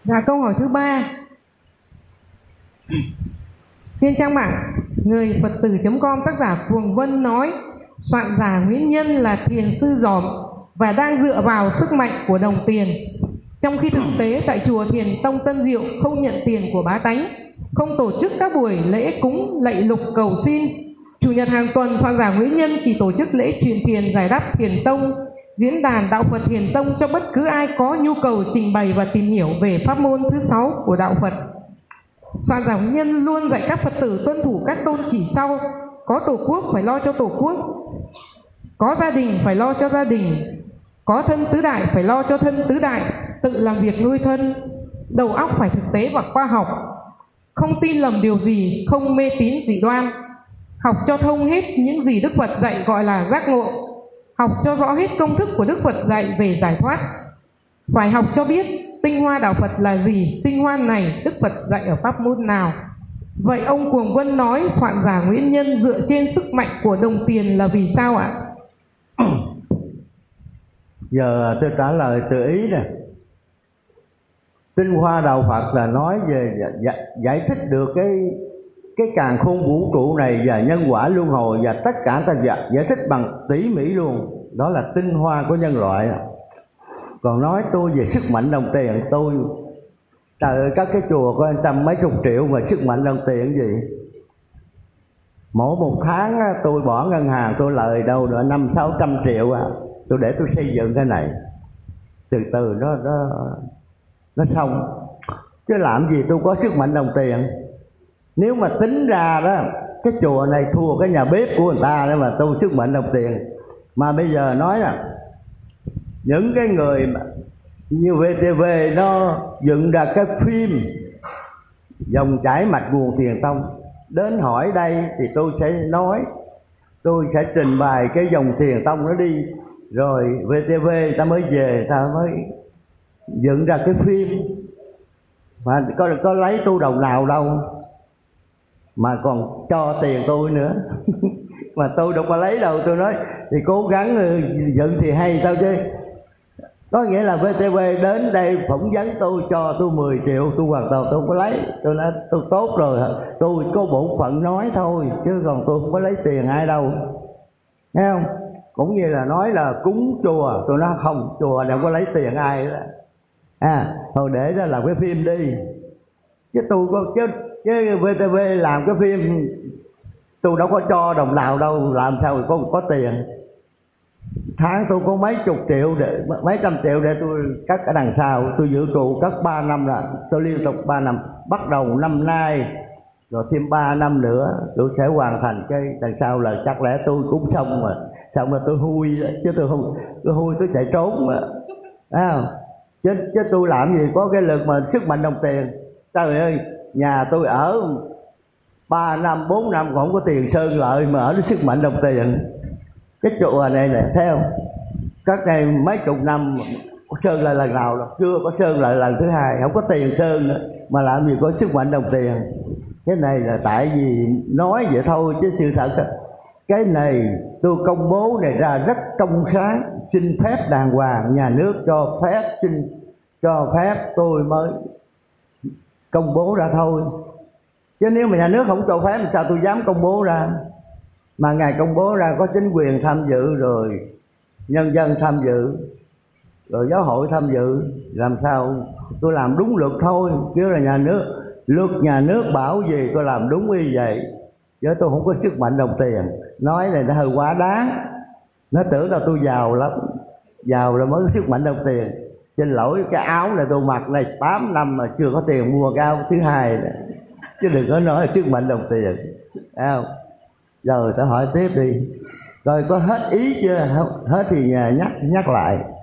Dạ, câu hỏi thứ 3. Trên trang mạng người Phật tử.com, tác giả Phùng Vân nói soạn giả Nguyễn Nhân là thiền sư giỏi và đang dựa vào sức mạnh của đồng tiền, trong khi thực tế tại chùa Thiền Tông Tân Diệu không nhận tiền của bá tánh, không tổ chức các buổi lễ cúng lạy lục cầu xin. Chủ nhật hàng tuần, soạn giả Nguyễn Nhân chỉ tổ chức lễ truyền thiền giải đáp Thiền Tông, diễn đàn Đạo Phật Thiền Tông cho bất cứ ai có nhu cầu trình bày và tìm hiểu về pháp môn thứ 6 của Đạo Phật. Soạn giả Nguyễn Nhân luôn dạy các Phật tử tuân thủ các tôn chỉ sau: có tổ quốc phải lo cho tổ quốc, có gia đình phải lo cho gia đình, có thân tứ đại phải lo cho thân tứ đại, tự làm việc nuôi thân, đầu óc phải thực tế và khoa học, không tin lầm điều gì, không mê tín dị đoan, học cho thông hết những gì Đức Phật dạy gọi là giác ngộ, học cho rõ hết công thức của Đức Phật dạy về giải thoát, phải học cho biết tinh hoa Đạo Phật là gì, tinh hoa này Đức Phật dạy ở pháp môn nào. Vậy ông Cuồng Vân nói soạn giả Nguyễn Nhân dựa trên sức mạnh của đồng tiền là vì sao ạ? Giờ tôi trả lời từ ý nè. Tinh hoa Đạo Phật là nói về giải thích được cái càn khôn vũ trụ này và nhân quả luân hồi, và tất cả ta giải thích bằng tỉ mỉ luôn. Đó là tinh hoa của nhân loại. Còn nói tôi về sức mạnh đồng tiền, tôi trời ơi, các cái chùa có trăm mấy chục triệu mà sức mạnh đồng tiền gì. Mỗi một tháng tôi bỏ ngân hàng tôi lời đâu nữa 500-600 triệu tôi để tôi xây dựng cái này, từ từ nó xong. Chứ làm gì tôi có sức mạnh đồng tiền. Nếu mà tính ra đó, cái chùa này thua cái nhà bếp của người ta đó mà tôi sức mạnh đồng tiền. Mà bây giờ nói là những cái người mà như VTV nó dựng ra cái phim dòng chảy mạch nguồn Thiền Tông, đến hỏi đây thì tôi sẽ nói, tôi sẽ trình bày cái dòng Thiền Tông nó đi, rồi VTV ta mới về, ta mới dựng ra cái phim. Mà có lấy tôi đồng nào đâu mà còn cho tiền tôi nữa mà tôi đâu có lấy đâu. Tôi nói thì cố gắng dựng thì hay sao chứ. Có nghĩa là VTV đến đây phỏng vấn tôi, cho tôi 10 triệu, tôi hoàn toàn tôi không có lấy. Tôi nói tôi tốt rồi, tôi có bổn phận nói thôi, chứ còn tôi không có lấy tiền ai đâu, nghe không? Cũng như là nói là cúng chùa, tôi nói không, chùa đâu có lấy tiền ai đó. Thôi để đó làm cái phim đi. Chứ tôi có chứ VTV làm cái phim tôi đâu có cho đồng nào đâu, làm sao có tiền. Tháng tôi có mấy chục triệu, mấy trăm triệu để tôi cắt ở đằng sau. Tôi dự trù cắt 3 năm là tôi liên tục 3 năm, bắt đầu năm nay rồi thêm 3 năm nữa tôi sẽ hoàn thành cái đằng sau. Là chắc lẽ tôi cũng xong mà, xong rồi tôi hui, chứ tôi không, tôi hui tôi chạy trốn mà, chứ tôi làm gì có cái lực mà sức mạnh đồng tiền. Trời ơi, nhà tôi ở 3 năm 4 năm còn không có tiền sơn lại mà ở cái sức mạnh đồng tiền. Cái chùa này nè, thấy không, các này mấy chục năm có sơn lại lần nào đâu, chưa có sơn lại lần thứ hai, không có tiền sơn nữa mà làm gì có sức mạnh đồng tiền. Cái này là tại vì nói vậy thôi, chứ sự thật cái này tôi công bố này ra rất trong sáng, xin phép đàng hoàng, nhà nước cho phép, xin cho phép tôi mới công bố ra thôi. Chứ nếu mà nhà nước không cho phép thì sao tôi dám công bố ra. Mà ngày công bố ra có chính quyền tham dự, rồi nhân dân tham dự, rồi giáo hội tham dự, làm sao tôi làm đúng luật thôi. Chứ là nhà nước, luật nhà nước bảo gì tôi làm đúng y vậy. Chứ tôi không có sức mạnh đồng tiền. Nói này nó hơi quá đáng. Nó tưởng là tôi giàu lắm, giàu là mới có sức mạnh đồng tiền. Xin lỗi, cái áo này tôi mặc này 8 năm mà chưa có tiền mua cái áo thứ hai này. Chứ đừng có nói sức mạnh đồng tiền, thấy không? Rồi tôi hỏi tiếp đi, rồi có hết ý chưa? Hết thì nhắc lại.